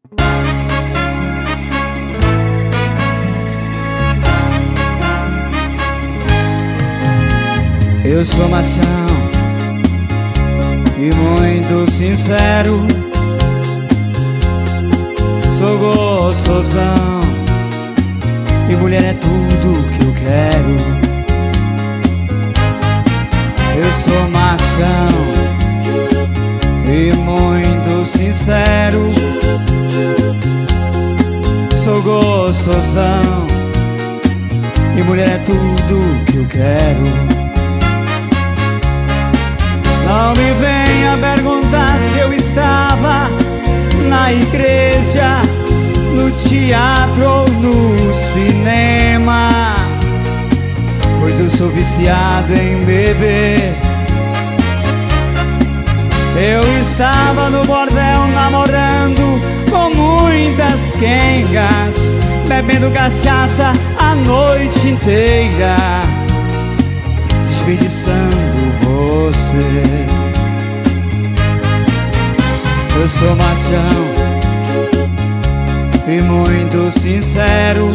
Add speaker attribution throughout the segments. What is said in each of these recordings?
Speaker 1: Eu sou machão e muito sincero, sou gostosão e mulher é tudo que eu quero. Eu sou machão e muito sincero, sou gostosão e mulher é tudo que eu quero. Não me venha perguntar se eu estava na igreja, no teatro ou no cinema, pois eu sou viciado em beber. Eu estava no bordel namorando com muitas quengas, bebendo cachaça a noite inteira, desperdiçando você. Eu sou machão e muito sincero,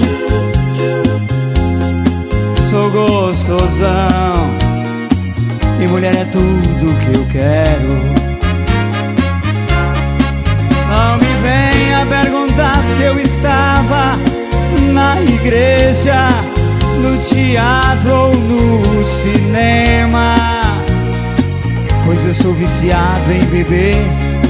Speaker 1: sou gostosão e mulher é tudo que eu quero. Não me venha perguntar se eu estava na igreja, no teatro ou no cinema, pois eu sou viciado em beber.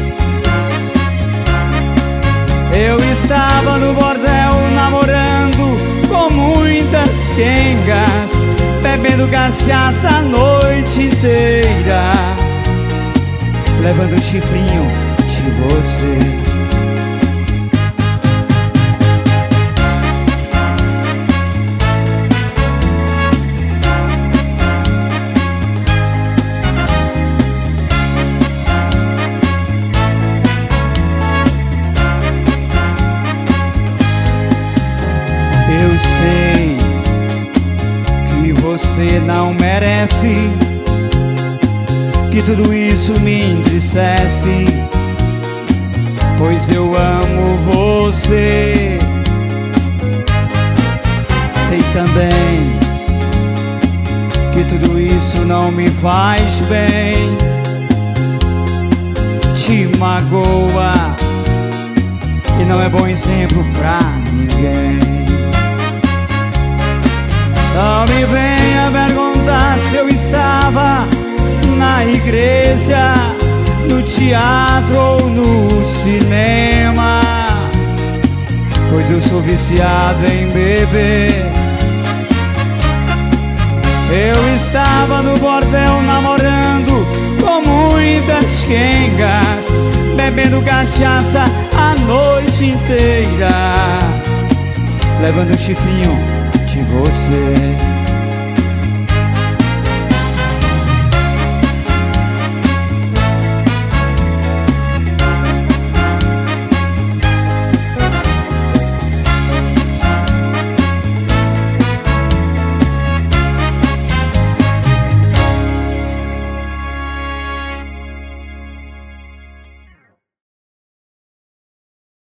Speaker 1: Eu estava no bordel namorando com muitas quengas, bebendo cachaça a noite inteira, levando o chifrinho de você. Eu sei que você não merece, que tudo isso me entristece, pois eu amo você. Sei também que tudo isso não me faz bem, te magoa e não é bom exemplo pra ninguém. Não me venha perguntar se eu estava na igreja, no teatro ou no cinema, pois eu sou viciado em beber. Eu estava no bordel namorando com muitas quengas, bebendo cachaça a noite inteira, levando o chifrinho de você.